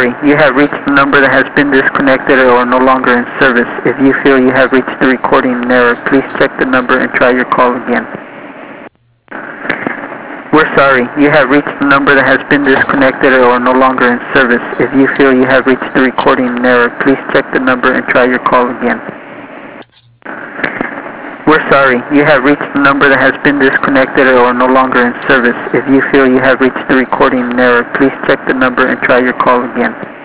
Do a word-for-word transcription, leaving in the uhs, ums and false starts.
sorry, you have reached the number that has been disconnected or no longer in service. If you feel you have reached the recording in error, please check the number and try your call again. We're sorry, you have reached the number that has been disconnected or no longer in service. If you feel you have reached the recording in error, please check the number and try your call again. We're sorry, you have reached the number that has been disconnected or no longer in service. If you feel you have reached the recording in error, please check the number and try your call again.